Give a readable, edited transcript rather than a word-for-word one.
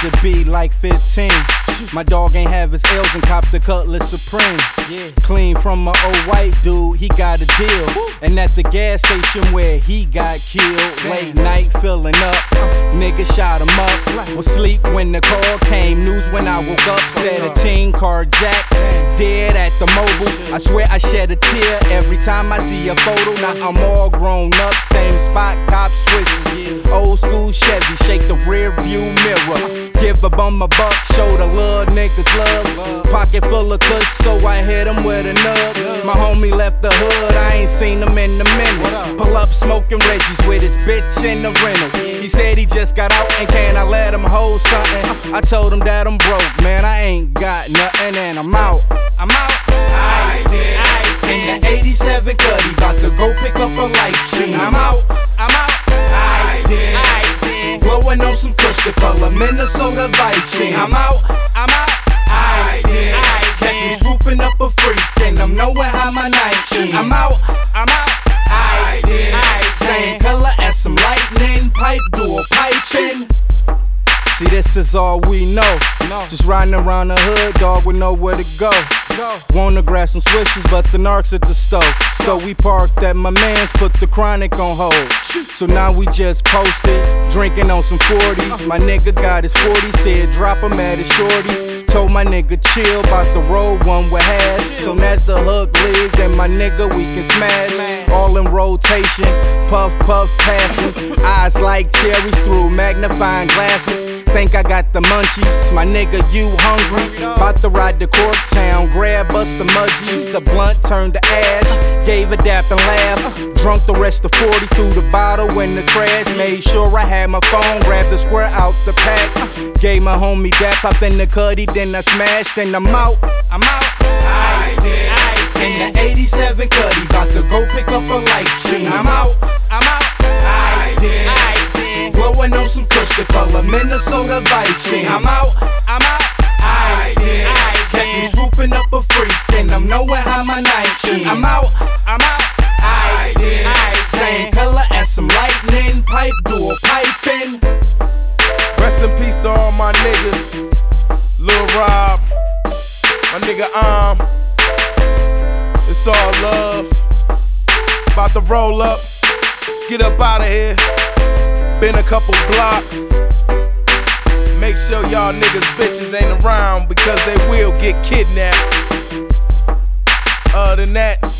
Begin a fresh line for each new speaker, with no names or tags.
to be like 15. My dog ain't have his L's and copped the Cutlass Supreme. Clean from an old white dude, he got a deal. And at the gas station where he got killed, late night filling up, nigga shot him up. Was sleep when the call came, news when I woke up. Said a teen carjacked, dead at the mobile. I swear I shed a tear every time I see a photo. Now I'm all grown up, same spot, cop switching. Old school Chevy, shake the rear view mirror. Give a bum a buck, show the little niggas love. Pocket full of kush, so I hit him with a nub. My homie left the hood, I ain't seen him in a minute. Pull up smoking Reggie's with his bitch in the rental. He said he just got out and can I let him hold something? I told him that I'm broke, man, I ain't got nothing and I'm out. I did. In the 87 Cuddy, bout to go pick up a light scene. I'm out. I did. Blowing on some kush, the color Minnesota Viking. I'm out. I did. Catch me swooping up a freak, and I'm nowhere how my night sheen. I'm out. I did. Same color as some lightning, pipe dual piping. See, this is all we know. Just riding around the hood, dog, with nowhere to go. Wanna grab some swishes, but the narcs at the stove. So we parked at my man's, put the chronic on hold. So now we just posted, drinking on some 40s. My nigga got his 40, said drop him at his shorty. Told my nigga chill, bout to roll one with hash. Soon as the hook leaves, then my nigga we can smash. All in rotation, puff puff passing. Eyes like cherries through magnifying glasses. Think I got the munchies, my nigga you hungry? Bout to ride to Corktown, grab us some mudgies. The blunt turned to ash, gave a dap and laugh. Drunk the rest of 40, threw the bottle in the trash. Made sure I had my phone, grabbed the square out the pack. Gave my homie dap, popped in the Cuddy, then I smashed and I'm out. I did. In the 87 Cuddy, bout to go pick up a light scene. I'm out. I did. Blowing on some kush, the color Minnesota Viking. I'm out. I did. Catch me swooping up a freak, and I'm nowhere how my night sheen. I'm out. I did. Same color as some lightning, pipe dual piping.
Rest in peace to all my niggas. Lil Rob, my nigga it's all love. About to roll up, get up out of here. Been a couple blocks. Make sure y'all niggas bitches ain't around because they will get kidnapped. Other than that,